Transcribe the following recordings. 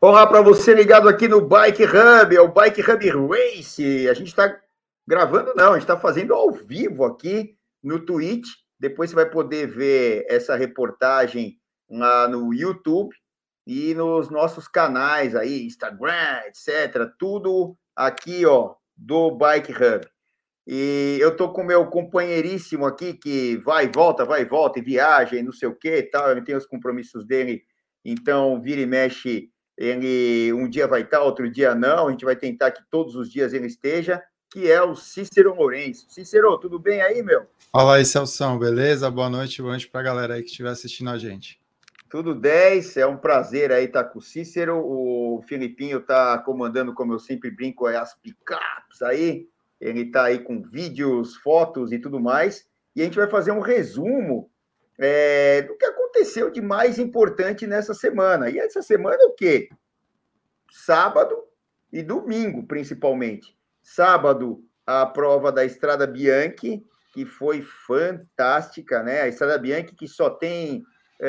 Olá para você ligado aqui no Bike Hub, é o Bike Hub Race. A gente está gravando, não, a gente está fazendo ao vivo aqui no Twitch. Depois você vai poder ver essa reportagem lá no YouTube e nos nossos canais aí, Instagram, etc. Tudo aqui, ó, do Bike Hub. E eu tô com meu companheiríssimo aqui que vai e volta, e viaja e não sei o que e tal. Ele tem os compromissos dele, então vira e mexe. Ele um dia vai estar, outro dia não. A gente vai tentar que todos os dias ele esteja, que é o Cícero Lourenço. Cícero, tudo bem aí, meu? Fala aí, Celção, beleza? Boa noite para a galera aí que estiver assistindo a gente. Tudo 10, é um prazer aí estar com o Cícero. O Filipinho está comandando, como eu sempre brinco, as picapes aí. Ele está aí com vídeos, fotos e tudo mais. E a gente vai fazer um resumo do que aconteceu de mais importante nessa semana. E essa semana é o quê? Sábado e domingo, principalmente. Sábado, a prova da Estrada Bianchi, que foi fantástica, né? A Estrada Bianchi que só tem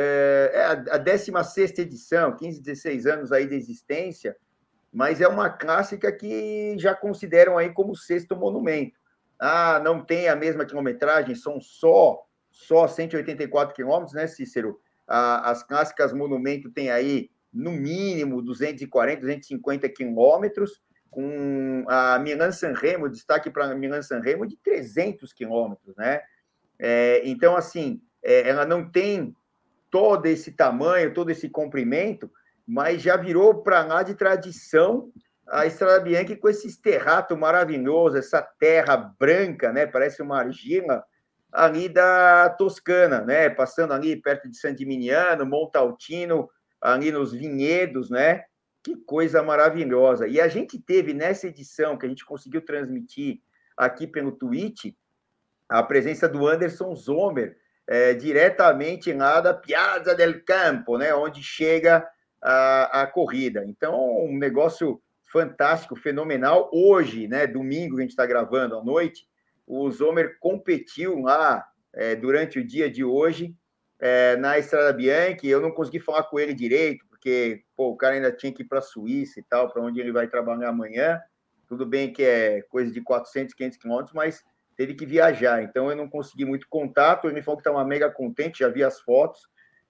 a 16ª edição, 15, 16 anos aí de existência, mas é uma clássica que já consideram aí como sexto monumento. Ah, não tem a mesma quilometragem, são só 184 quilômetros, né, Cícero? As clássicas monumento tem aí, no mínimo, 240, 250 quilômetros, com a Milan-San Remo, destaque para a Milan-San Remo de 300 quilômetros, né? Então, assim, ela não tem todo esse tamanho, todo esse comprimento, mas já virou para lá de tradição a Estrada Bianchi com esse terrato maravilhoso, essa terra branca, né? Parece uma argila ali da Toscana, né? Passando ali perto de San Gimignano, Montaltino, ali nos vinhedos, né? Que coisa maravilhosa. E a gente teve nessa edição que a gente conseguiu transmitir aqui pelo Twitch a presença do Anderson Zomer, diretamente lá da Piazza del Campo, né, onde chega a corrida. Então, um negócio fantástico, fenomenal. Hoje, né, domingo, a gente está gravando à noite, o Zomer competiu lá durante o dia de hoje na Estrada Bianchi. Eu não consegui falar com ele direito, porque o cara ainda tinha que ir para a Suíça e tal, para onde ele vai trabalhar amanhã. Tudo bem que é coisa de 400, 500 quilômetros, mas teve que viajar, então eu não consegui muito contato. Ele falou que estava mega contente, já vi as fotos,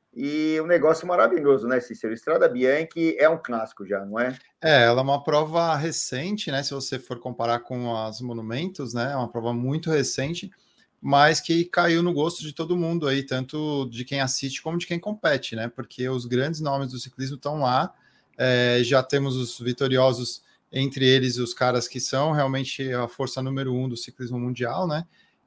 e um negócio maravilhoso, né, Cícero? Estrada Bianchi é um clássico já, não é? Ela é uma prova recente, né? Se você for comparar com as monumentos, né? É uma prova muito recente, mas que caiu no gosto de todo mundo aí, tanto de quem assiste como de quem compete, né? Porque os grandes nomes do ciclismo estão lá, já temos os vitoriosos, entre eles os caras que são realmente a força número 1 do ciclismo mundial, né?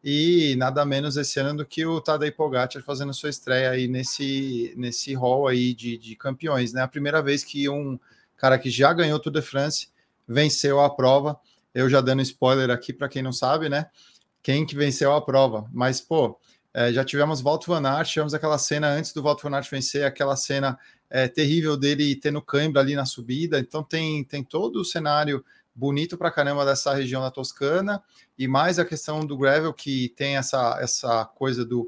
E nada menos esse ano do que o Tadej Pogacar fazendo sua estreia aí nesse hall aí de campeões, né? A primeira vez que um cara que já ganhou o Tour de France venceu a prova. Eu já dando spoiler aqui para quem não sabe, né? Quem que venceu a prova. Mas, pô, já tivemos Wout van Aert, tivemos aquela cena antes do Wout van Aert vencer, aquela cena terrível dele tendo cãibra ali na subida. Então tem todo o cenário bonito pra caramba dessa região da Toscana, e mais a questão do gravel, que tem essa coisa do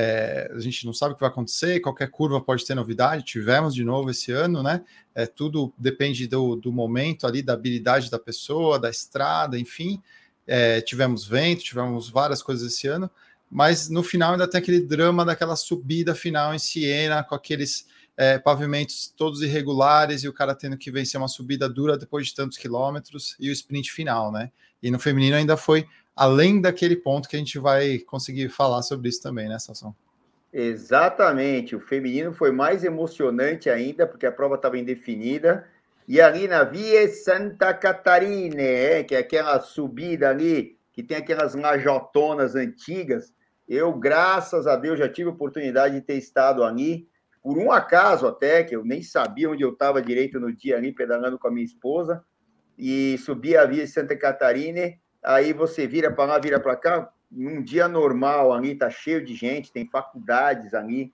a gente não sabe o que vai acontecer, qualquer curva pode ter novidade. Tivemos de novo esse ano, né? Tudo depende do momento ali, da habilidade da pessoa, da estrada, enfim. Tivemos vento, tivemos várias coisas esse ano, mas no final ainda tem aquele drama daquela subida final em Siena, com aqueles pavimentos todos irregulares, e o cara tendo que vencer uma subida dura depois de tantos quilômetros, e o sprint final, né? E no feminino ainda foi além daquele ponto, que a gente vai conseguir falar sobre isso também, né, Sassão? Exatamente. O feminino foi mais emocionante ainda, porque a prova estava indefinida. E ali na Via Santa Catarina, que é aquela subida ali, que tem aquelas lajotonas antigas, eu, graças a Deus, já tive a oportunidade de ter estado ali, por um acaso até, que eu nem sabia onde eu estava direito no dia ali, pedalando com a minha esposa, e subi a Via Santa Catarina. Aí você vira para lá, vira para cá. Num dia normal ali, tá cheio de gente, tem faculdades ali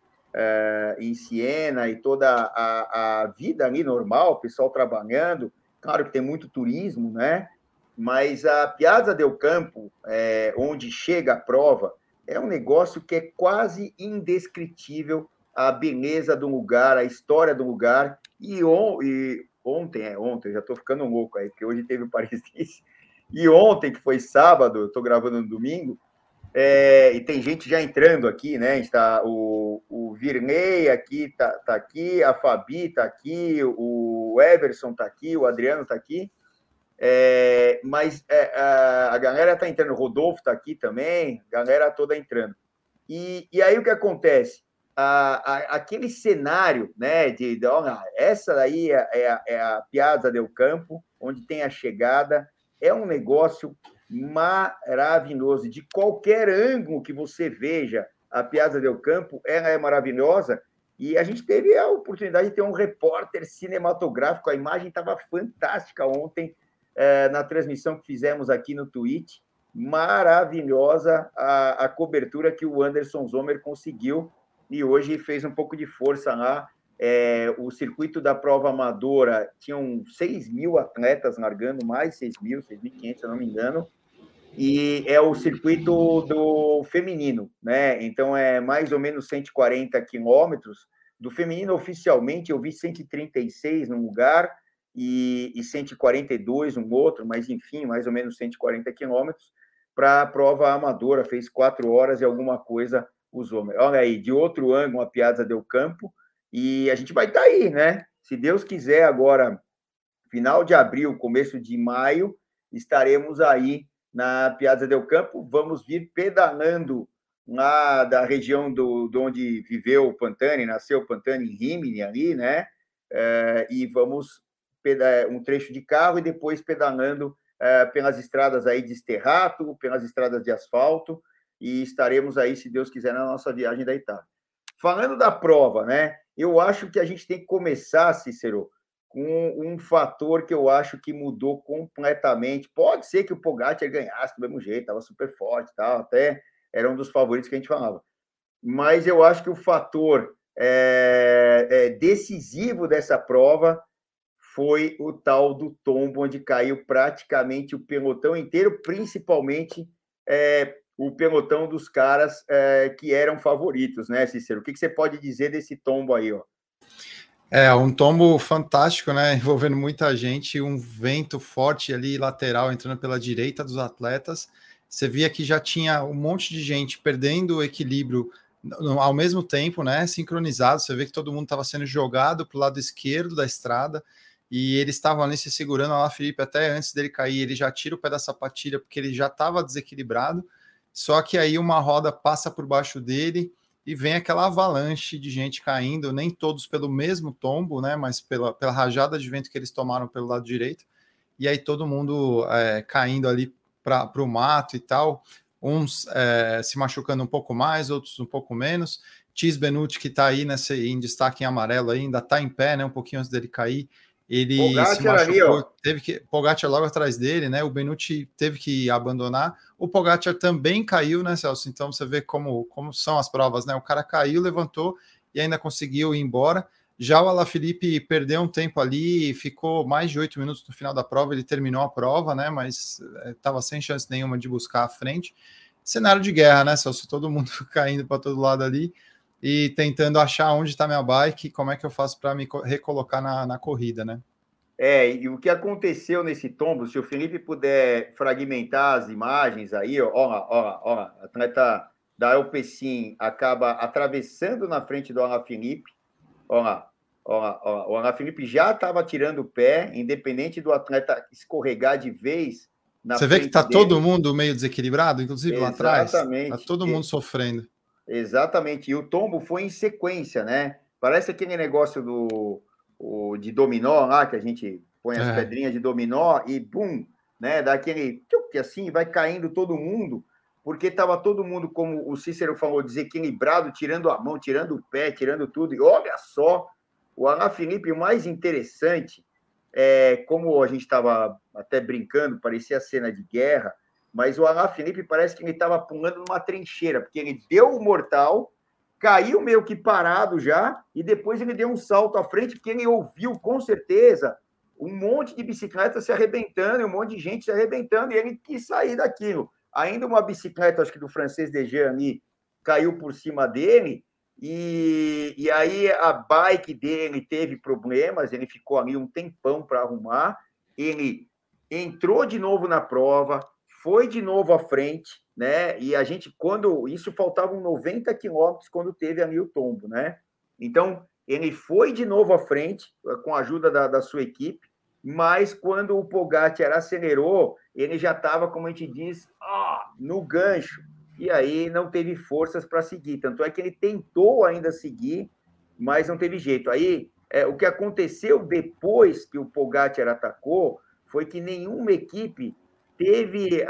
em Siena, e toda a vida ali normal, o pessoal trabalhando. Claro que tem muito turismo, né? Mas a Piazza del Campo, onde chega a prova, é um negócio que é quase indescritível, a beleza do lugar, a história do lugar, e ontem, eu já estou ficando louco aí, porque hoje teve o Paris-Nice, e ontem, que foi sábado, eu estou gravando no domingo, e tem gente já entrando aqui, né? Está o Virney aqui, tá aqui, a Fabi está aqui, o Everson está aqui, o Adriano está aqui, mas a galera está entrando, o Rodolfo está aqui também, a galera toda entrando. E aí o que acontece? Aquele cenário, né, olha, essa daí é a Piazza del Campo, onde tem a chegada, é um negócio maravilhoso. De qualquer ângulo que você veja a Piazza del Campo, ela é maravilhosa. E a gente teve a oportunidade de ter um repórter cinematográfico, a imagem estava fantástica ontem, na transmissão que fizemos aqui no Twitch. Maravilhosa a cobertura que o Anderson Zomer conseguiu, e hoje fez um pouco de força lá. O circuito da prova amadora tinham 6.000 atletas largando, mais 6.000, 6.500, se eu não me engano, e é o circuito do feminino, né? Então é mais ou menos 140 quilômetros. Do feminino, oficialmente, eu vi 136 num lugar e 142 no outro, mas enfim, mais ou menos 140 quilômetros. Para a prova amadora, fez 4 horas e alguma coisa os homens. Olha aí, de outro ângulo, a Piazza del Campo, e a gente vai estar aí, né? Se Deus quiser, agora, final de abril, começo de maio, estaremos aí na Piazza del Campo. Vamos vir pedalando lá da região de onde viveu o Pantani, nasceu o Pantani, em Rimini, ali, né? E vamos um trecho de carro e depois pedalando pelas estradas aí de esterrato, pelas estradas de asfalto, e estaremos aí, se Deus quiser, na nossa viagem da Itália. Falando da prova, né? Eu acho que a gente tem que começar, Cícero, com um fator que eu acho que mudou completamente. Pode ser que o Pogacar ganhasse do mesmo jeito, estava super forte, tal, até era um dos favoritos que a gente falava. Mas eu acho que o fator decisivo dessa prova foi o tal do tombo, onde caiu praticamente o pelotão inteiro, principalmente o pelotão dos caras que eram favoritos, né, Cícero? O que você pode dizer desse tombo aí, ó? Um tombo fantástico, né? Envolvendo muita gente, um vento forte ali lateral entrando pela direita dos atletas. Você via que já tinha um monte de gente perdendo o equilíbrio ao mesmo tempo, né? Sincronizado. Você vê que todo mundo estava sendo jogado para o lado esquerdo da estrada e eles estavam ali se segurando. Lá, Felipe, até antes dele cair, ele já tira o pé da sapatilha porque ele já estava desequilibrado. Só que aí uma roda passa por baixo dele e vem aquela avalanche de gente caindo, nem todos pelo mesmo tombo, né, mas pela rajada de vento que eles tomaram pelo lado direito, e aí todo mundo caindo ali para o mato e tal, uns se machucando um pouco mais, outros um pouco menos. Tis Benucci, que está aí em destaque em amarelo, ainda está em pé, né, um pouquinho antes dele cair, ele Pogacar se machucou, ali, Pogacar logo atrás dele, né? O Benucci teve que abandonar. O Pogacar também caiu, né, Celso? Então você vê como são as provas, né? O cara caiu, levantou e ainda conseguiu ir embora. Já o Alaphilippe perdeu um tempo ali, ficou mais de 8 minutos no final da prova, ele terminou a prova, né? Mas estava sem chance nenhuma de buscar a frente. Cenário de guerra, né, Celso? Todo mundo caindo para todo lado ali e tentando achar onde está minha bike, como é que eu faço para me recolocar na corrida, né? E o que aconteceu nesse tombo, se o Felipe puder fragmentar as imagens aí, ó, atleta da Alpecin acaba atravessando na frente do Alaphilippe, ó, o Alaphilippe já estava tirando o pé, independente do atleta escorregar de vez na Você frente vê que está dele. todo mundo meio desequilibrado, inclusive lá atrás? Exatamente. Está todo mundo sofrendo. Exatamente. E o tombo foi em sequência, né? Parece aquele negócio de dominó lá, que a gente põe as pedrinhas de dominó e bum, né? Dá aquele que assim vai caindo todo mundo, porque estava todo mundo, como o Cícero falou, desequilibrado, tirando a mão, tirando o pé, tirando tudo. E olha só, o Alaphilippe, o mais interessante, como a gente estava até brincando, parecia cena de guerra, mas o Alaphilippe parece que ele estava pulando numa trincheira, porque ele deu o mortal, caiu meio que parado já, e depois ele deu um salto à frente, porque ele ouviu, com certeza, um monte de bicicleta se arrebentando, e um monte de gente se arrebentando, e ele quis sair daquilo. Ainda uma bicicleta, acho que do francês Dejean ali, caiu por cima dele, e aí a bike dele teve problemas, ele ficou ali um tempão para arrumar, ele entrou de novo na prova, foi de novo à frente, né? E a gente, quando isso faltavam 90 quilômetros quando teve ali o tombo, né? Então, ele foi de novo à frente, com a ajuda da sua equipe, mas quando o Pogacar acelerou, ele já estava, como a gente diz, no gancho, e aí não teve forças para seguir. Tanto é que ele tentou ainda seguir, mas não teve jeito. Aí, o que aconteceu depois que o Pogacar atacou foi que nenhuma equipe teve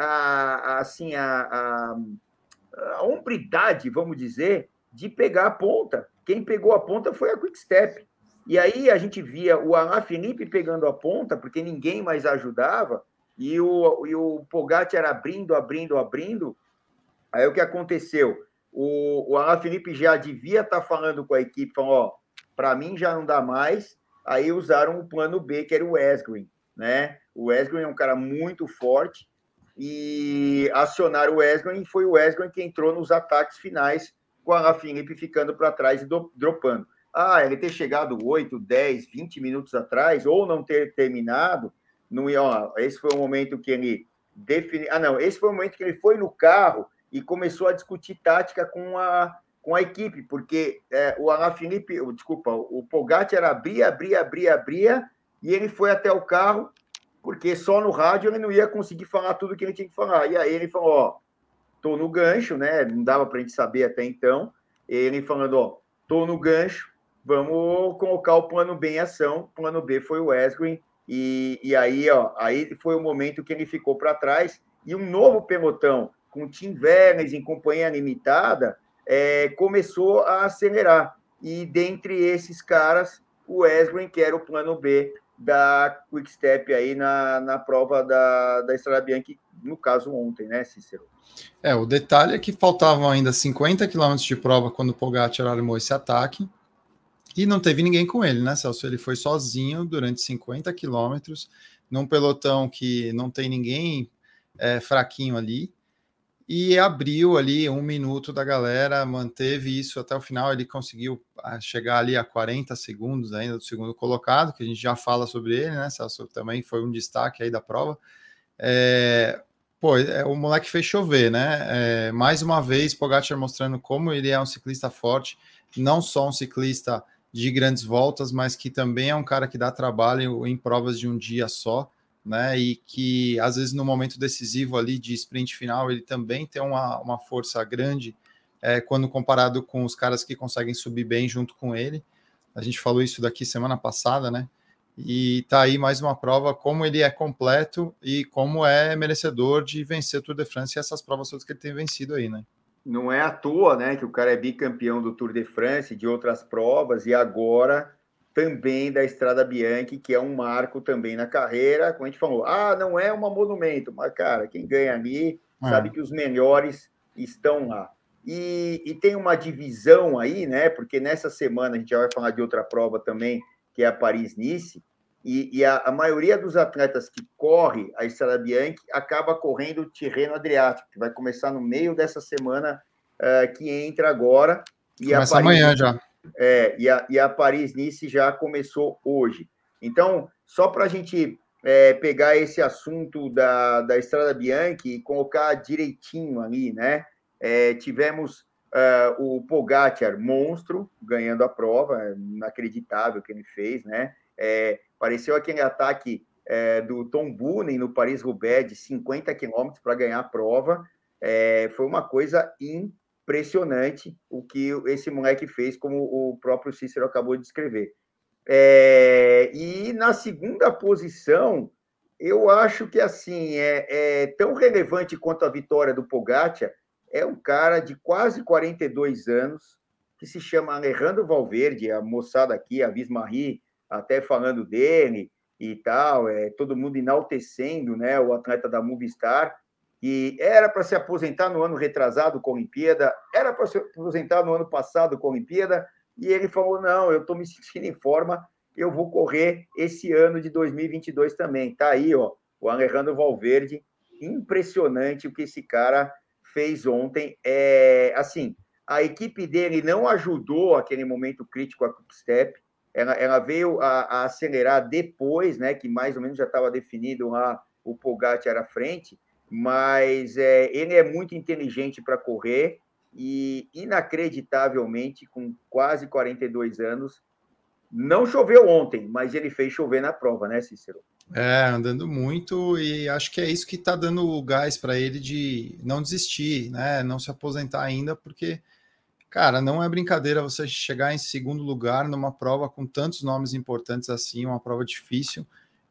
a hombridade, vamos dizer, de pegar a ponta. Quem pegou a ponta foi a Quick-Step. E aí a gente via o Alaphilippe pegando a ponta, porque ninguém mais ajudava, e o Pogacar abrindo. Aí o que aconteceu? O Alaphilippe já devia estar falando com a equipe, falando, para mim já não dá mais. Aí usaram o plano B, que era o Asgreen, né? O Asgreen é um cara muito forte, e acionaram o Asgreen, e foi o Asgreen que entrou nos ataques finais, com o Alaphilippe ficando para trás e dropando. Ele ter chegado 8, 10, 20 minutos atrás, ou não ter terminado, não ia, esse foi o momento que ele definiu. Esse foi o momento que ele foi no carro e começou a discutir tática com a equipe, porque o Alaphilippe, o Pogacar abria, e ele foi até o carro, porque só no rádio ele não ia conseguir falar tudo que ele tinha que falar. E aí ele falou, tô no gancho, né? Não dava para a gente saber até então. Ele falando, tô no gancho, vamos colocar o plano B em ação. O plano B foi o Asgreen, e aí, aí foi o momento que ele ficou para trás, e um novo pelotão, com Tim Wellens em companhia limitada, começou a acelerar. E dentre esses caras, o Asgreen, que era o plano B da Quick-Step aí na prova da Strada Bianchi, no caso ontem, né, Cícero? O detalhe é que faltavam ainda 50 quilômetros de prova quando o Pogacar armou esse ataque, e não teve ninguém com ele, né, Celso? Ele foi sozinho durante 50 quilômetros, num pelotão que não tem ninguém fraquinho ali, e abriu ali 1 minuto da galera, manteve isso até o final. Ele conseguiu chegar ali a 40 segundos ainda do segundo colocado, que a gente já fala sobre ele, né, Celso? Também foi um destaque aí da prova. O moleque fez chover, né? Mais uma vez, Pogacar mostrando como ele é um ciclista forte, não só um ciclista de grandes voltas, mas que também é um cara que dá trabalho em provas de um dia só, né? E que às vezes no momento decisivo ali de sprint final ele também tem uma força grande quando comparado com os caras que conseguem subir bem junto com ele. A gente falou isso daqui semana passada, né? E tá aí mais uma prova como ele é completo e como é merecedor de vencer o Tour de France e essas provas todas que ele tem vencido aí, né? Não é à toa, né, que o cara é bicampeão do Tour de France, de outras provas, e agora também da Strada Bianchi, que é um marco também na carreira. Como a gente falou, não é uma monumento, mas, cara, quem ganha ali sabe que os melhores estão lá. E tem uma divisão aí, né, porque nessa semana a gente já vai falar de outra prova também, que é a Paris-Nice, e a maioria dos atletas que corre a Strada Bianchi acaba correndo o Tirreno Adriático, que vai começar no meio dessa semana que entra agora. Começa amanhã já. E a Paris-Nice já começou hoje. Então, só para a gente pegar esse assunto da Strada Bianchi e colocar direitinho ali, né? Tivemos o Pogacar, monstro, ganhando a prova, inacreditável que ele fez, né? Pareceu aquele ataque do Tom Boonen no Paris-Roubaix de 50 quilômetros para ganhar a prova. Foi uma coisa impressionante o que esse moleque fez, como o próprio Cícero acabou de descrever. E na segunda posição, eu acho que assim é tão relevante quanto a vitória do Pogacar, é um cara de quase 42 anos, que se chama Alejandro Valverde, a moçada aqui, a Vismarie, até falando dele e tal, todo mundo enaltecendo, né, o atleta da Movistar, que era para se aposentar no ano retrasado com a Olimpíada, era para se aposentar no ano passado com a Olimpíada, e ele falou, não, eu estou me sentindo em forma, eu vou correr esse ano de 2022 também. Tá aí, ó, o Alejandro Valverde, impressionante o que esse cara fez ontem. Assim, a equipe dele não ajudou aquele momento crítico a Quick-Step, ela veio a acelerar depois, né, que mais ou menos já estava definido lá, o Pogacar à frente, mas ele é muito inteligente para correr e, inacreditavelmente, com quase 42 anos, não choveu ontem, mas ele fez chover na prova, né, Cícero? Andando muito, e acho que é isso que está dando o gás para ele de não desistir, né? Não se aposentar ainda, porque, cara, não é brincadeira você chegar em segundo lugar numa prova com tantos nomes importantes assim, uma prova difícil,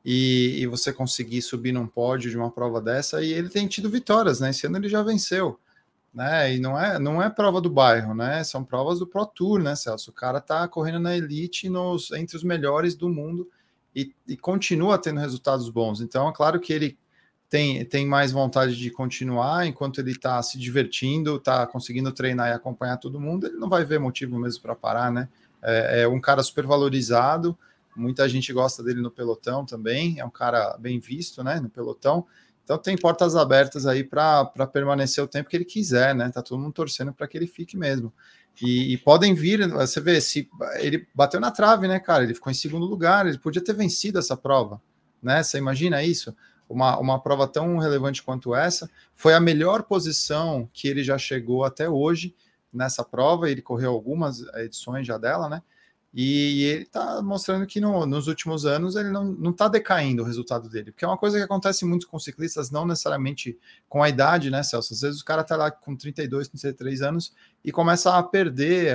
e você conseguir subir num pódio de uma prova dessa, e ele tem tido vitórias, né? Esse ano ele já venceu, né? E não é prova do bairro, né? São provas do Pro Tour, né, Celso? O cara tá correndo na elite entre os melhores do mundo e continua tendo resultados bons. Então, é claro que ele tem mais vontade de continuar enquanto ele está se divertindo, está conseguindo treinar e acompanhar todo mundo, ele não vai ver motivo mesmo para parar, né? É um cara super valorizado, muita gente gosta dele no pelotão também, é um cara bem visto, né, no pelotão. Então tem portas abertas aí para permanecer o tempo que ele quiser, né? Tá todo mundo torcendo para que ele fique mesmo. E podem vir, você vê, se ele bateu na trave, né, cara? Ele ficou em segundo lugar, ele podia ter vencido essa prova, né? Você imagina isso? Uma prova tão relevante quanto essa. Foi a melhor posição que ele já chegou até hoje nessa prova. Ele correu algumas edições já dela, né? E ele está mostrando que nos últimos anos ele não está decaindo o resultado dele, porque é uma coisa que acontece muito com ciclistas, não necessariamente com a idade, né, Celso? Às vezes o cara está lá com 32, 33 anos e começa a perder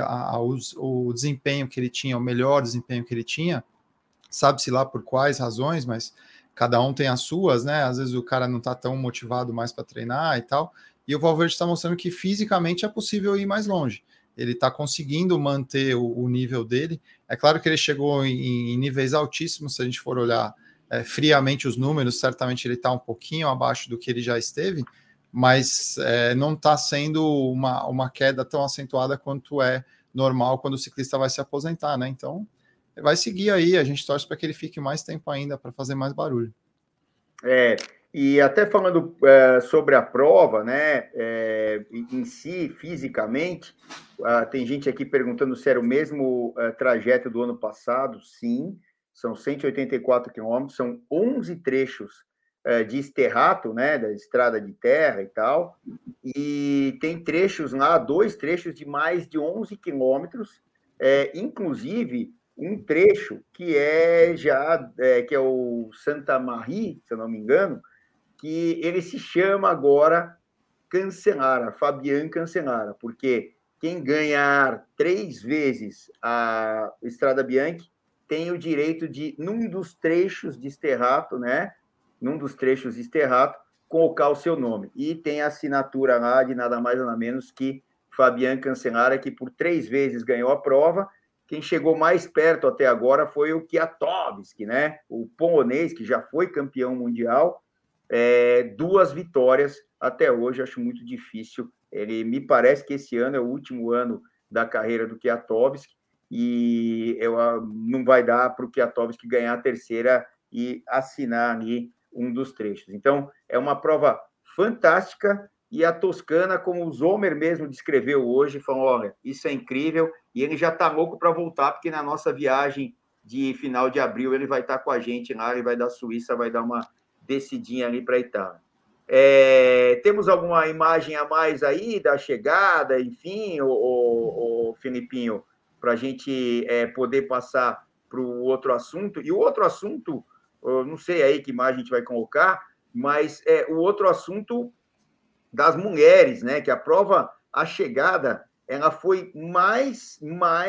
o desempenho que ele tinha, o melhor desempenho que ele tinha, sabe-se lá por quais razões, mas cada um tem as suas, né? Às vezes o cara não está tão motivado mais para treinar e tal, e o Valverde está mostrando que fisicamente é possível ir mais longe. Ele está conseguindo manter o nível dele. É claro que ele chegou em níveis altíssimos, se a gente for olhar friamente os números, certamente ele está um pouquinho abaixo do que ele já esteve, mas não está sendo uma queda tão acentuada quanto é normal quando o ciclista vai se aposentar, né? Então, vai seguir aí, a gente torce para que ele fique mais tempo ainda para fazer mais barulho. E até falando sobre a prova, né, em si, fisicamente, tem gente aqui perguntando se era o mesmo trajeto do ano passado. Sim, são 184 quilômetros, são 11 trechos de esterrato, né, da estrada de terra e tal, e tem trechos lá, 2 trechos de mais de 11 quilômetros, inclusive um trecho que que é o Santa Maria, se eu não me engano, que ele se chama agora Cancellara, Fabian Cancellara, porque quem ganhar 3 vezes a Strada Bianchi tem o direito de, num dos trechos de esterrato, né? Num dos trechos de esterrato, colocar o seu nome. E tem a assinatura lá de nada mais nada menos que Fabian Cancellara, que por 3 vezes ganhou a prova. Quem chegou mais perto até agora foi o Kwiatkowski, né? O polonês, que já foi campeão mundial, 2 vitórias até hoje, acho muito difícil. Ele me parece que esse ano é o último ano da carreira do Kwiatkowski e não vai dar para o Kwiatkowski ganhar a terceira e assinar ali um dos trechos. Então, é uma prova fantástica e a Toscana, como o Zomer mesmo descreveu hoje, falou, olha, isso é incrível e ele já está louco para voltar, porque na nossa viagem de final de abril ele vai estar com a gente lá, ele vai da Suíça, vai dar uma descidinha ali para a Itália. Temos alguma imagem a mais aí da chegada, enfim, o Filipinho, para a gente poder passar para o outro assunto? E o outro assunto, eu não sei aí que imagem a gente vai colocar, mas o outro assunto das mulheres, né? Que a prova, a chegada, ela foi mais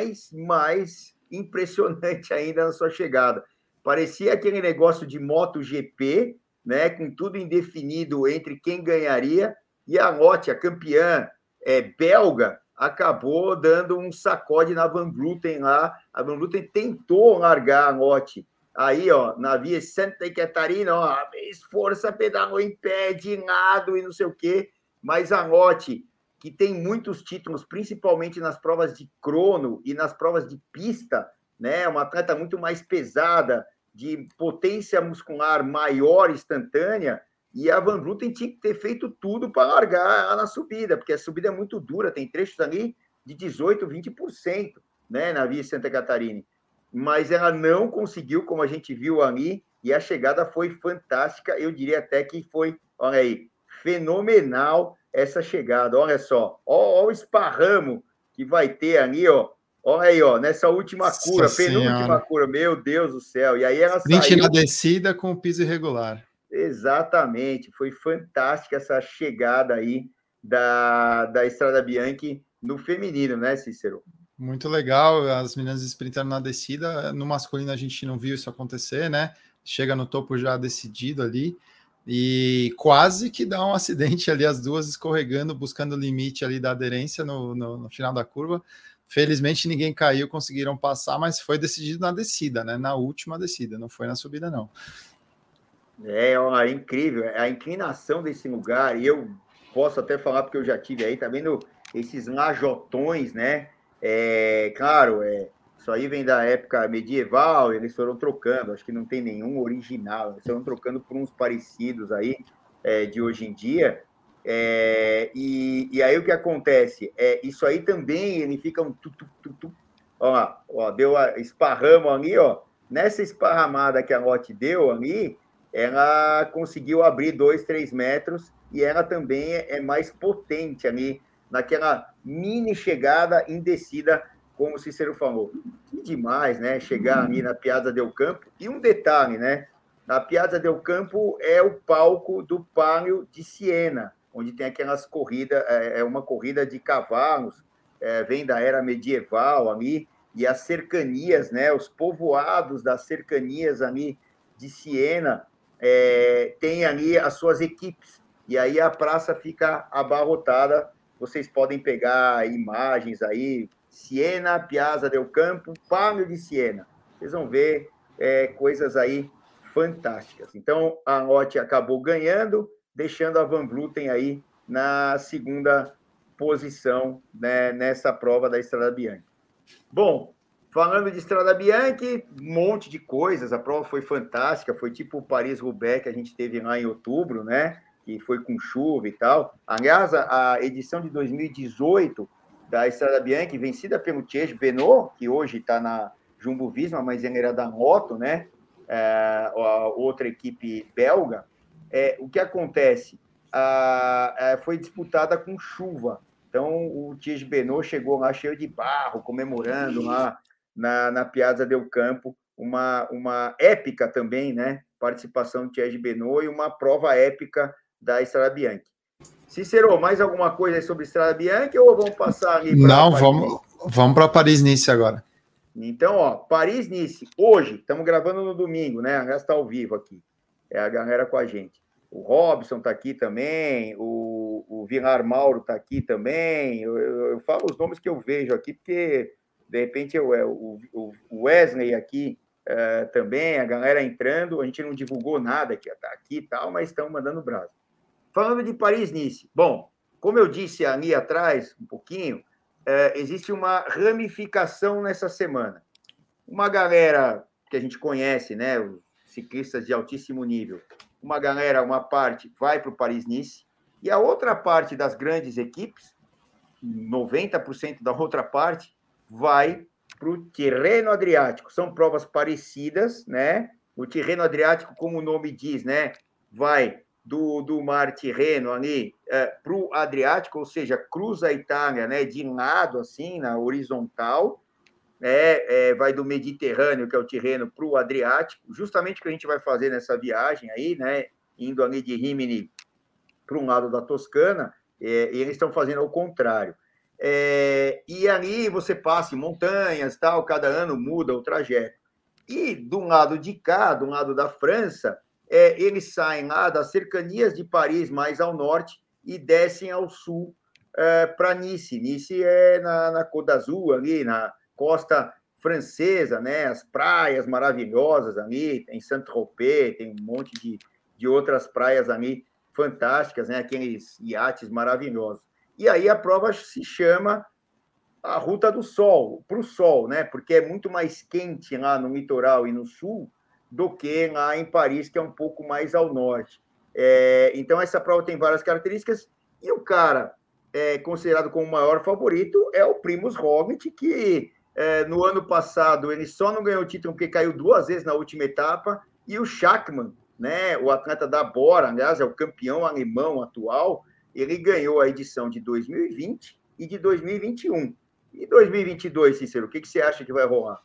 impressionante ainda na sua chegada. Parecia aquele negócio de MotoGP, né, com tudo indefinido entre quem ganharia, e a Lotte, a campeã belga, acabou dando um sacode na Van Vleuten lá. A Van Vleuten tentou largar a Lotte. Aí, ó, na via Santa Catarina, ó, fez força, pedalou em pé, de lado e não sei o quê. Mas a Lotte, que tem muitos títulos, principalmente nas provas de crono e nas provas de pista, né, uma atleta muito mais pesada, de potência muscular maior, instantânea, e a Van Vleuten tinha que ter feito tudo para largar ela na subida, porque a subida é muito dura, tem trechos ali de 18%, 20%, né, na Via Santa Catarina. Mas ela não conseguiu, como a gente viu ali, e a chegada foi fantástica. Eu diria até que foi, olha aí, fenomenal essa chegada. Olha só, olha o esparramo que vai ter ali, ó. Olha aí, ó, nessa última Nossa curva, penúltima senhora. curva, meu Deus do céu. E aí ela Sprint na saiu. descida com o piso irregular. Exatamente, foi fantástica essa chegada aí da Estrada Bianchi no feminino, né, Cícero? Muito legal, as meninas sprintaram na descida, no masculino a gente não viu isso acontecer, né? Chega no topo já decidido ali, e quase que dá um acidente ali, as duas escorregando, buscando o limite ali da aderência no final da curva. Felizmente ninguém caiu, conseguiram passar, mas foi decidido na descida, né? Na última descida, não foi na subida, não. Ó, é incrível, a inclinação desse lugar, e eu posso até falar porque eu já tive aí, tá vendo esses lajotões, né? Claro, isso aí vem da época medieval, eles foram trocando, acho que não tem nenhum original, eles foram trocando por uns parecidos aí, de hoje em dia. E aí o que acontece? Isso aí também, ele fica um tu. Ó, esparramo ali, ó, nessa esparramada que a Lotte deu ali, ela conseguiu abrir 2, 3 metros e ela também é mais potente ali, naquela mini chegada em descida, como o Cícero falou. Que demais, né? Chegar ali na Piazza del Campo. E um detalhe, né? Na Piazza del Campo é o palco do Palio de Siena, onde tem aquelas corridas, uma corrida de cavalos, vem da era medieval ali, e as cercanias, né? Os povoados das cercanias ali de Siena, tem ali as suas equipes, e aí a praça fica abarrotada. Vocês podem pegar imagens aí, Siena, Piazza del Campo, Palio de Siena. Vocês vão ver coisas aí fantásticas. Então, a Lotte acabou ganhando, deixando a Van Vleuten aí na segunda posição, né, nessa prova da Estrada Bianchi. Bom, falando de Estrada Bianchi, um monte de coisas, a prova foi fantástica, foi tipo o Paris-Roubaix que a gente teve lá em outubro, né? Que foi com chuva e tal. Aliás, a edição de 2018 da Estrada Bianchi, vencida pelo Tiesj Benoot, que hoje está na Jumbo-Visma, mas ele era da Moto, né? A outra equipe belga. O que acontece? Foi disputada com chuva. Então, o Tiesj Benoot chegou lá cheio de barro, comemorando lá na Piazza del Campo, uma épica também, né? Participação do Tiesj Benoot e uma prova épica da Estrada Bianchi. Cícero, mais alguma coisa sobre Estrada Bianchi ou vamos passar ali para Não, vamos para Paris-Nice agora. Então, ó, Paris-Nice, hoje, estamos gravando no domingo, né? A está ao vivo aqui, a galera com a gente. O Robson está aqui também, o Vilar Mauro está aqui também. Eu falo os nomes que eu vejo aqui, porque, de repente, o Wesley aqui também, a galera entrando. A gente não divulgou nada que está aqui e tal, mas estão mandando brasa. Falando de Paris-Nice, bom, como eu disse ali atrás, um pouquinho, existe uma ramificação nessa semana. Uma galera que a gente conhece, né, os ciclistas de altíssimo nível, uma parte vai para o Paris-Nice, e a outra parte das grandes equipes, 90% da outra parte, vai para o Tirreno Adriático. São provas parecidas, né? O Tirreno Adriático, como o nome diz, né, vai do mar Tirreno ali para o Adriático, ou seja, cruza a Itália, né, de lado, assim, na horizontal, vai do Mediterrâneo, que é o Tirreno, para o Adriático, justamente o que a gente vai fazer nessa viagem aí, né, indo ali de Rimini para um lado da Toscana, e eles estão fazendo ao contrário. E ali você passa em montanhas, tal, cada ano muda o trajeto. E do lado de cá, do lado da França, eles saem lá das cercanias de Paris, mais ao norte, e descem ao sul para Nice. Nice é na Côte d'Azur, ali na costa francesa, né? As praias maravilhosas ali, tem Saint-Tropez, tem um monte de outras praias ali fantásticas, né? Aqueles iates maravilhosos. E aí a prova se chama a Ruta do Sol, para o Sol, né? Porque é muito mais quente lá no litoral e no sul do que lá em Paris, que é um pouco mais ao norte. Então, essa prova tem várias características. E o cara considerado como o maior favorito é o Primož Roglič, que no ano passado ele só não ganhou o título porque caiu 2 vezes na última etapa, e o Schachmann, né, o atleta da Bora, aliás, é o campeão alemão atual, ele ganhou a edição de 2020 e de 2021. E 2022, Cícero, o que você acha que vai rolar?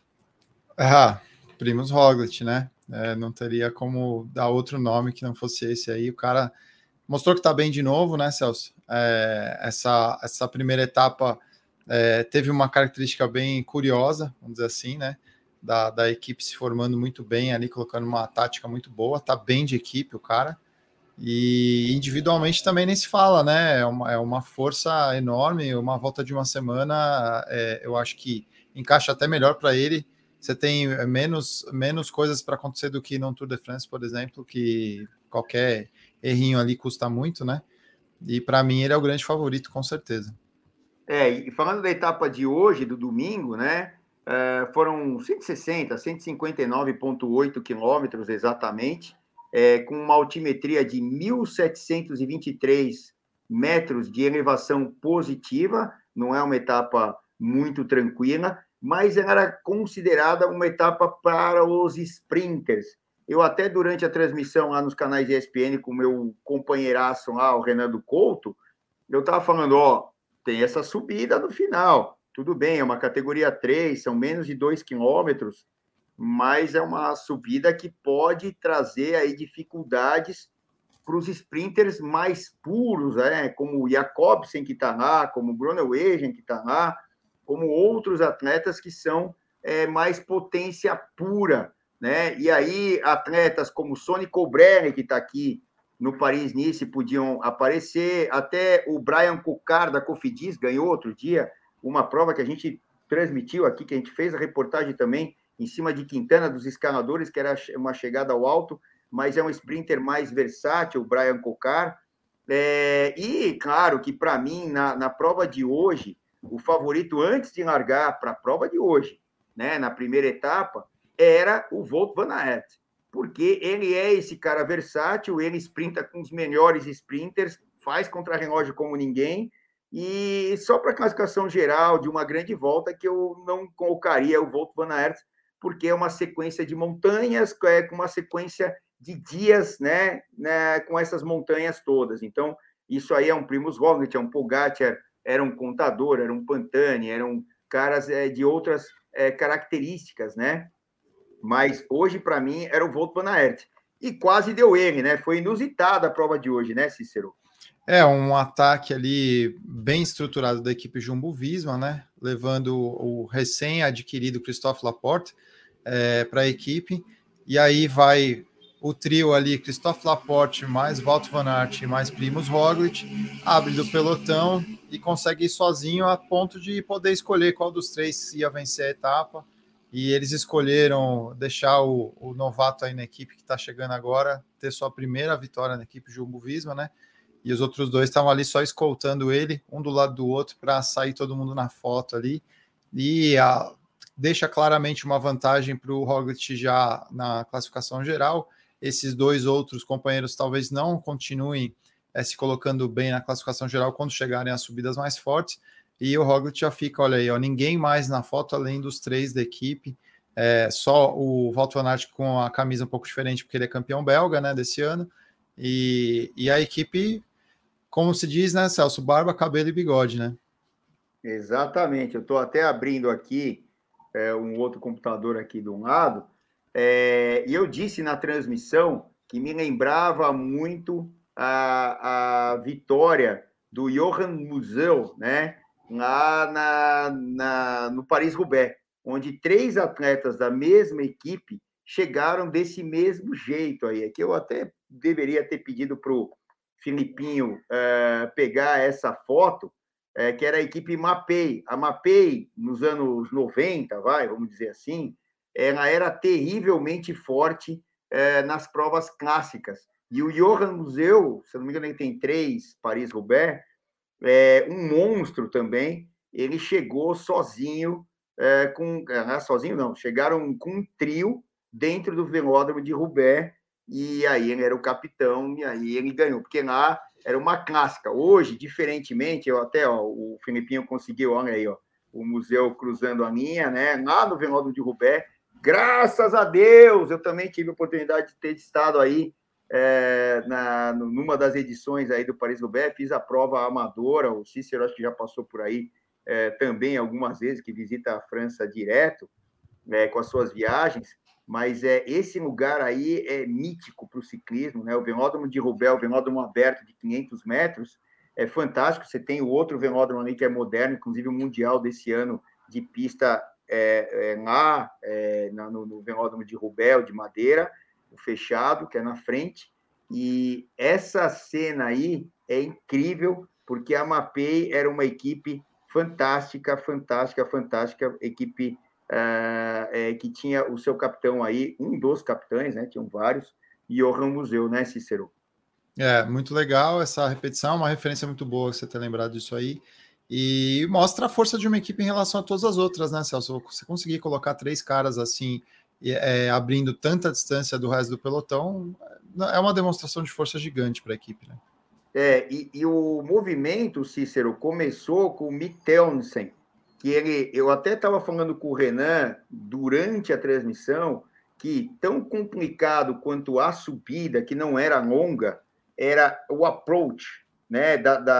Primož Roglič, né? Não teria como dar outro nome que não fosse esse aí. O cara mostrou que está bem de novo, né, Celso? Essa primeira etapa teve uma característica bem curiosa, vamos dizer assim, né? Da equipe se formando muito bem ali, colocando uma tática muito boa, tá bem de equipe o cara. E individualmente também nem se fala, né? É uma força enorme, uma volta de uma semana, eu acho que encaixa até melhor para ele. Você tem menos coisas para acontecer do que no Tour de France, por exemplo, que qualquer errinho ali custa muito, né? E para mim ele é o grande favorito, com certeza. E falando da etapa de hoje, do domingo, né? Foram 160, 159,8 quilômetros exatamente, com uma altimetria de 1.723 metros de elevação positiva. Não é uma etapa muito tranquila, mas era considerada uma etapa para os sprinters. Eu até durante a transmissão lá nos canais de ESPN com o meu companheiraço lá, o Renan Couto, eu estava falando, tem essa subida no final. Tudo bem, é uma categoria 3, são menos de 2 quilômetros, mas é uma subida que pode trazer aí dificuldades para os sprinters mais puros, como o Jacobsen, que está lá, como o Groenewegen, que está lá, como outros atletas que são mais potência pura, né? E aí, atletas como o Sonny Colbrelli, que está aqui no Paris-Nice, podiam aparecer, até o Brian Cocar, da Cofidis, ganhou outro dia uma prova que a gente transmitiu aqui, que a gente fez a reportagem também, em cima de Quintana, dos escaladores, que era uma chegada ao alto, mas é um sprinter mais versátil, o Brian Cocar. E, claro, que para mim, na prova de hoje, o favorito antes de largar para a prova de hoje, né, na primeira etapa, era o Wout van Aert, porque ele é esse cara versátil, ele sprinta com os melhores sprinters, faz contra-relógio como ninguém, e só para a classificação geral de uma grande volta que eu não colocaria o Wout van Aert, porque é uma sequência de montanhas, com uma sequência de dias, né, com essas montanhas todas. Então, isso aí é um Primož Roglič, é um Pogačar, era um Contador, era um Pantani, eram caras de outras características, né? Mas hoje, para mim, era o Wout van Aert. E quase deu ele, né? Foi inusitada a prova de hoje, né, Cícero? Um ataque ali bem estruturado da equipe Jumbo-Visma, né? Levando o recém-adquirido Christophe Laporte para a equipe. E aí vai o trio ali, Christophe Laporte, mais Wout van Aert, mais Primož Roglič, abre do pelotão e consegue ir sozinho a ponto de poder escolher qual dos três ia vencer a etapa. E eles escolheram deixar o novato aí na equipe que está chegando agora ter sua primeira vitória na equipe Jumbo-Visma, né? E os outros dois estavam ali só escoltando ele, um do lado do outro, para sair todo mundo na foto ali. E deixa claramente uma vantagem para o Roglič já na classificação geral. Esses dois outros companheiros talvez não continuem se colocando bem na classificação geral quando chegarem às subidas mais fortes. E o Roglič já fica, olha aí, ninguém mais na foto além dos três da equipe. Só o Wout van Aert com a camisa um pouco diferente, porque ele é campeão belga, né, desse ano. E a equipe, como se diz, né, Celso? Barba, cabelo e bigode, né? Exatamente. Eu estou até abrindo aqui um outro computador aqui de um lado, e eu disse na transmissão que me lembrava muito a vitória do Johan Museeuw, né, lá no Paris-Roubaix, onde 3 atletas da mesma equipe chegaram desse mesmo jeito aí. Aqui eu até deveria ter pedido para o Filipinho pegar essa foto, que era a equipe Mapei. A Mapei, nos anos 90, vamos dizer assim, ela era terrivelmente forte nas provas clássicas. E o Johan Museeuw, se não me engano, ele tem 3 Paris-Roubaix, um monstro também. Ele chegou sozinho, sozinho não, chegaram com um trio dentro do velódromo de Roubaix, e aí ele era o capitão, e aí ele ganhou, porque lá era uma clássica. Hoje, diferentemente, eu até, ó, o Filipinho conseguiu, olha aí, ó, o museu cruzando a linha, né? Lá no Velódromo de Roubaix. Graças a Deus, eu também tive a oportunidade de ter estado aí numa das edições aí do Paris-Roubaix, fiz a prova amadora, o Cícero acho que já passou por aí também algumas vezes, que visita a França direto, com as suas viagens, mas esse lugar aí é mítico para o ciclismo, né? O Velódromo de Roubaix, o velódromo aberto de 500 metros, é fantástico. Você tem o outro velódromo ali que é moderno, inclusive o Mundial desse ano de pista lá no velódromo de Roubaix, de madeira, o fechado, que é na frente. E essa cena aí é incrível, porque a Mapei era uma equipe fantástica, equipe que tinha o seu capitão aí, um dos capitães, né? Tinham vários, Johan Museu, né, Cícero? Muito legal essa repetição, uma referência muito boa você ter lembrado disso aí. E mostra a força de uma equipe em relação a todas as outras, né, Celso? Você conseguir colocar 3 caras assim, abrindo tanta distância do resto do pelotão, é uma demonstração de força gigante para a equipe, né? E o movimento, Cícero, começou com o Mick Teunissen, que eu até estava falando com o Renan durante a transmissão, que tão complicado quanto a subida, que não era longa, era o approach, né,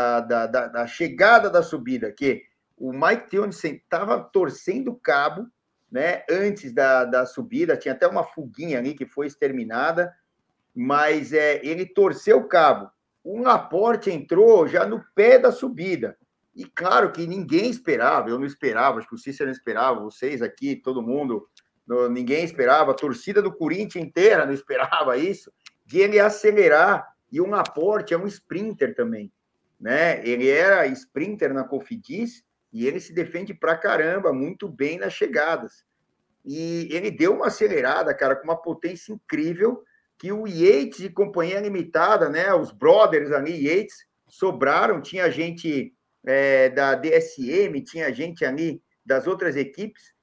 da chegada da subida, que o Mike Teunissen estava torcendo o cabo, né, antes da subida, tinha até uma fuguinha ali que foi exterminada, mas ele torceu o cabo. O Laporte entrou já no pé da subida. E claro que ninguém esperava, eu não esperava, acho que o Cícero não esperava, vocês aqui, todo mundo, ninguém esperava, a torcida do Corinthians inteira não esperava isso, de ele acelerar. E o Laporte é um sprinter também, né? Ele era sprinter na Cofidis e ele se defende pra caramba, muito bem nas chegadas. E ele deu uma acelerada, cara, com uma potência incrível, que o Yates e Companhia Limitada, né, os brothers ali, Yates, sobraram, tinha gente da DSM, tinha gente ali das outras equipes,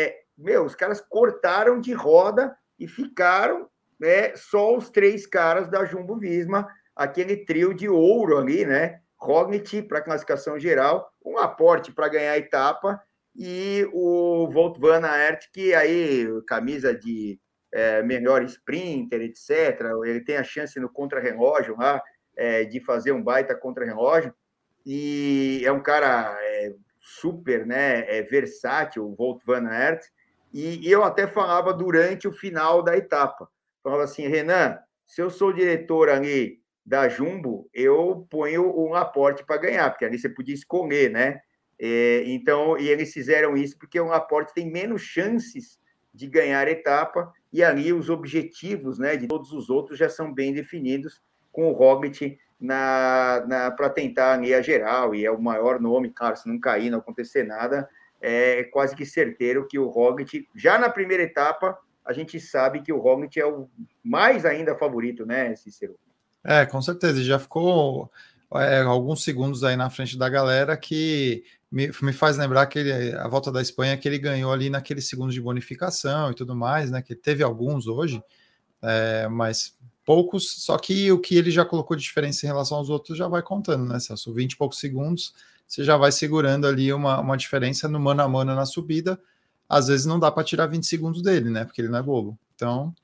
os caras cortaram de roda e ficaram só os 3 caras da Jumbo-Visma, aquele trio de ouro ali, né, Roglic para classificação geral, um aporte para ganhar a etapa, e o Wout van Aert, que aí, camisa de melhor sprinter, etc. Ele tem a chance no contra-relógio lá de fazer um baita contra-relógio, e é um cara super, né, versátil, o Wout van Aert, e eu até falava durante o final da etapa, falava assim, Renan, se eu sou diretor ali da Jumbo, eu ponho um Laporte para ganhar, porque ali você podia escolher, né? Então, e eles fizeram isso porque o Laporte tem menos chances de ganhar etapa, e ali os objetivos, né, de todos os outros já são bem definidos, com o Roglic para tentar ali a geral, e é o maior nome, claro, se não cair, não acontecer nada, é quase que certeiro que o Roglic, já na primeira etapa, a gente sabe que o Roglic é o mais ainda favorito, né, Cícero? Com certeza, já ficou alguns segundos aí na frente da galera, que me faz lembrar que a volta da Espanha, que ele ganhou ali naqueles segundos de bonificação e tudo mais, né? Que teve alguns hoje, mas poucos, só que o que ele já colocou de diferença em relação aos outros já vai contando, né, Celso? 20 e poucos segundos, você já vai segurando ali uma diferença no mano a mano na subida. Às vezes não dá para tirar 20 segundos dele, né? Porque ele não é bobo. Então,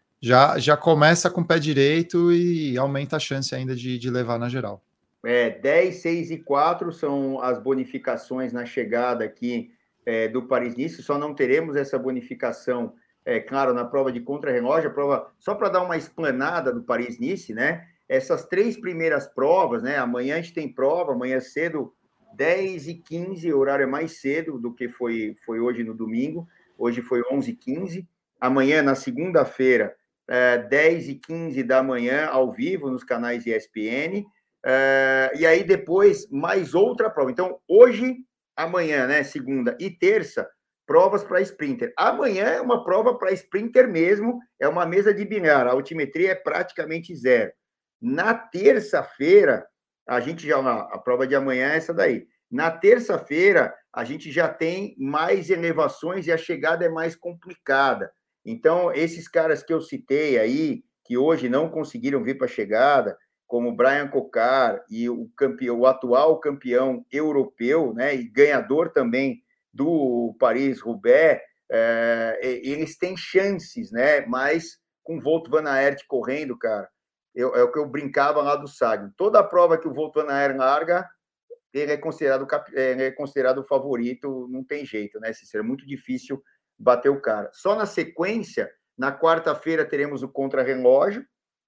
já começa com o pé direito e aumenta a chance ainda de levar na geral. 10, 6 e 4 são as bonificações na chegada aqui do Paris-Nice, só não teremos essa bonificação, claro, na prova de contra-relógio, só para dar uma explanada do Paris-Nice, né? Essas 3 primeiras provas, né? Amanhã a gente tem prova, amanhã cedo, 10h15, o horário é mais cedo do que foi hoje no domingo, hoje foi 11h15, amanhã, na segunda-feira, 10h15 da manhã, ao vivo, nos canais ESPN, e aí depois mais outra prova. Então, hoje, amanhã, né, segunda e terça, provas para sprinter. Amanhã é uma prova para sprinter mesmo, é uma mesa de bilhar, a altimetria é praticamente 0. Na terça-feira, a prova de amanhã é essa daí. Na terça-feira, a gente já tem mais elevações e a chegada é mais complicada. Então, esses caras que eu citei aí, que hoje não conseguiram vir para a chegada, como Brian Cocard e o atual campeão europeu, né, e ganhador também do Paris-Roubaix, eles têm chances, né? Mas com o Wout van Aert correndo, cara, é o que eu brincava lá do Sagan. Toda a prova que o Wout van Aert larga, ele é considerado o favorito, não tem jeito, né? Isso é muito difícil bater o cara. Só na sequência, na quarta-feira teremos o contrarrelógio,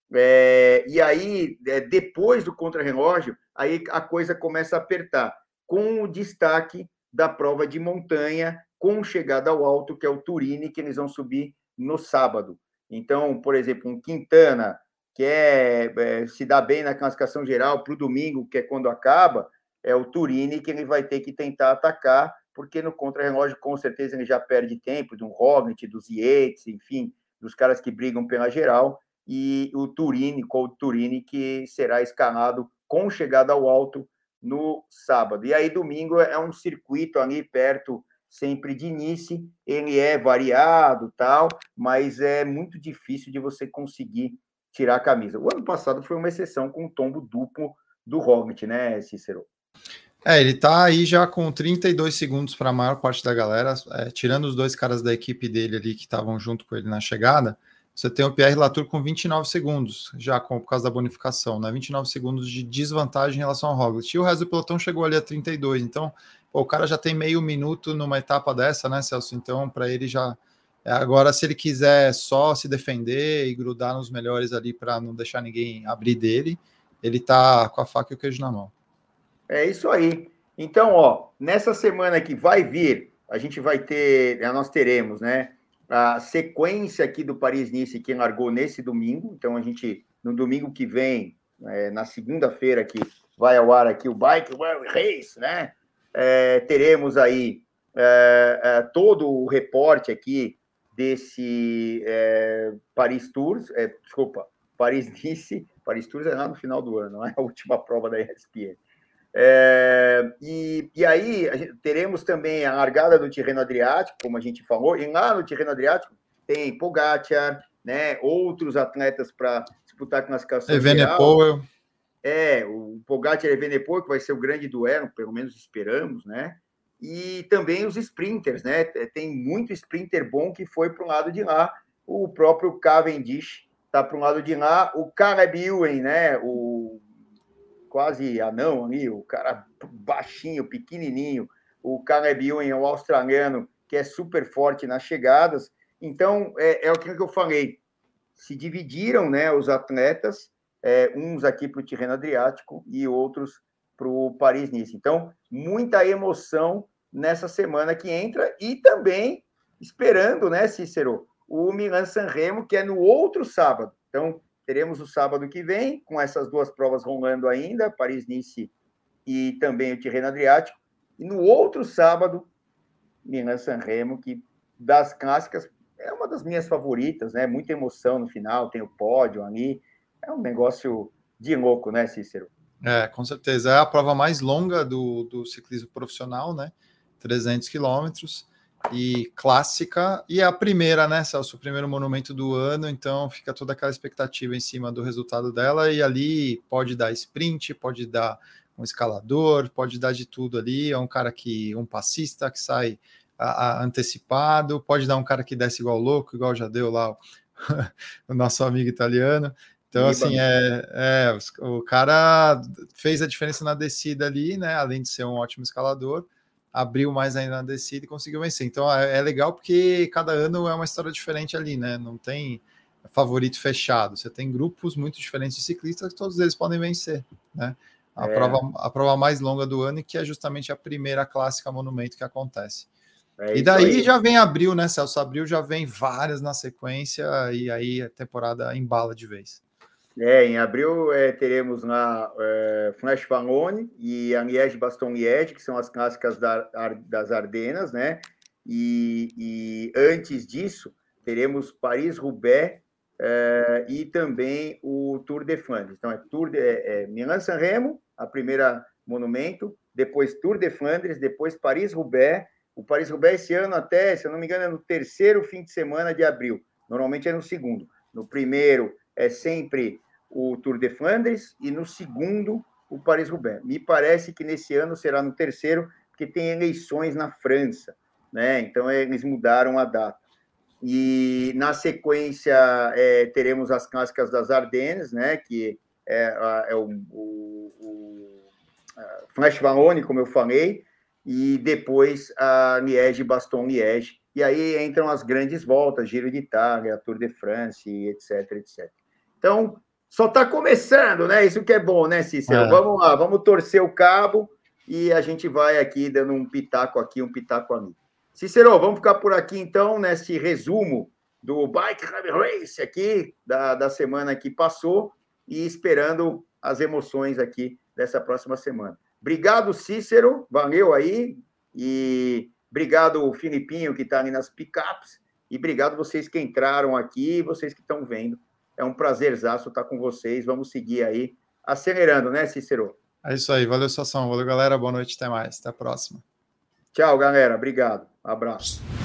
e aí, depois do contrarrelógio, aí a coisa começa a apertar, com o destaque da prova de montanha, com chegada ao alto, que é o Turini, que eles vão subir no sábado. Então, por exemplo, um Quintana, que se dá bem na classificação geral para o domingo, que é quando acaba, é o Turini que ele vai ter que tentar atacar, porque no contrarrelógio, com certeza, ele já perde tempo, do Roglic, dos Yates, enfim, dos caras que brigam pela geral, e o Cold Turini, que será escalado com chegada ao alto no sábado. E aí, domingo, é um circuito ali perto, sempre de Nice, ele é variado, tal, mas é muito difícil de você conseguir tirar a camisa. O ano passado foi uma exceção com o tombo duplo do Roglic, né, Cícero? Ele tá aí já com 32 segundos para a maior parte da galera, tirando os dois caras da equipe dele ali que estavam junto com ele na chegada. Você tem o Pierre Latour com 29 segundos, já por causa da bonificação, né? 29 segundos de desvantagem em relação ao Roglic. E o resto do pelotão chegou ali a 32. Então, o cara já tem meio minuto numa etapa dessa, né, Celso? Então, para ele já. Agora, se ele quiser só se defender e grudar nos melhores ali para não deixar ninguém abrir dele, ele tá com a faca e o queijo na mão. É isso aí. Então, ó, nessa semana que vai vir, nós teremos, né, a sequência aqui do Paris-Nice que largou nesse domingo. Então, no domingo que vem, na segunda-feira que vai ao ar aqui o Bike World Race, né, teremos aí todo o reporte aqui desse Paris-Nice. Paris Tours é lá no final do ano, não é a última prova da ESPN. E aí teremos também a largada do Tirreno Adriático, como a gente falou, e lá no Tirreno Adriático tem Pogacar, né, outros atletas para disputar a classificação Evenepoel. geral. O Pogacar e Evenepoel, que vai ser o grande duelo, pelo menos esperamos, né? E também os sprinters, né? Tem muito sprinter bom que foi para o lado de lá. O próprio Cavendish está para o lado de lá. O Caleb Ewan, né? O quase anão ali, o cara baixinho, pequenininho, o Caleb Ewan é o australiano, que é super forte nas chegadas. Então, é o que eu falei, se dividiram, né, os atletas, uns aqui para o Tirreno Adriático e outros para o Paris-Nice. Então, muita emoção nessa semana que entra e também esperando, né, Cícero, o Milan-San Remo, que é no outro sábado. Então, teremos o sábado que vem, com essas duas provas rolando ainda, Paris-Nice e também o Tirreno Adriático. E no outro sábado, Milan-San Remo, que das clássicas é uma das minhas favoritas, né? Muita emoção no final, tem o pódio ali. É um negócio de louco, né, Cícero? Com certeza. É a prova mais longa do ciclismo profissional, né? 300 quilômetros. E clássica, e é a primeira, né, Celso? O primeiro monumento do ano, então fica toda aquela expectativa em cima do resultado dela, e ali pode dar sprint, pode dar um escalador, pode dar de tudo ali. É um cara um passista que sai antecipado, pode dar um cara que desce igual louco, igual já deu lá o nosso amigo italiano. Então, assim, o cara fez a diferença na descida ali, né? Além de ser um ótimo escalador, abriu mais ainda na descida e conseguiu vencer. Então é legal porque cada ano é uma história diferente ali, né? Não tem favorito fechado. Você tem grupos muito diferentes de ciclistas que todos eles podem vencer, né? A prova mais longa do ano, e que é justamente a primeira clássica monumento que acontece. E daí já vem abril, né, Celso? Abril já vem várias na sequência, e aí a temporada embala de vez. Em abril teremos lá Flash Wallonne e a Liège-Bastogne-Liège, que são as clássicas das Ardenas, né? E antes disso, teremos Paris-Roubaix e também o Tour de Flandres. Então, Milan-San Remo, a primeira monumento, depois Tour de Flandres, depois Paris-Roubaix. O Paris-Roubaix esse ano até, se eu não me engano, é no terceiro fim de semana de abril. Normalmente é no segundo. No primeiro é sempre o Tour de Flandres e no segundo o Paris-Roubaix. Me parece que nesse ano será no terceiro, porque tem eleições na França, né? Então eles mudaram a data. E na sequência teremos as clássicas das Ardennes, né? Que é o Flash Wallonne, como eu falei, e depois a Liège-Bastogne-Liège. E aí entram as grandes voltas, Giro de Itália, Tour de France, etc, etc. Então, só está começando, né? Isso que é bom, né, Cícero? Vamos lá, vamos torcer o cabo e a gente vai aqui dando um pitaco aqui, um pitaco ali. Cícero, vamos ficar por aqui, então, nesse resumo do Bike Race aqui, da semana que passou, e esperando as emoções aqui dessa próxima semana. Obrigado, Cícero, valeu aí, e obrigado, Filipinho, que está ali nas picapes, e obrigado vocês que entraram aqui, vocês que estão vendo. É um prazerzaço estar com vocês, vamos seguir aí, acelerando, né, Cícero? É isso aí, valeu, Sassão, valeu, galera, boa noite, até mais, até a próxima. Tchau, galera, obrigado, abraço.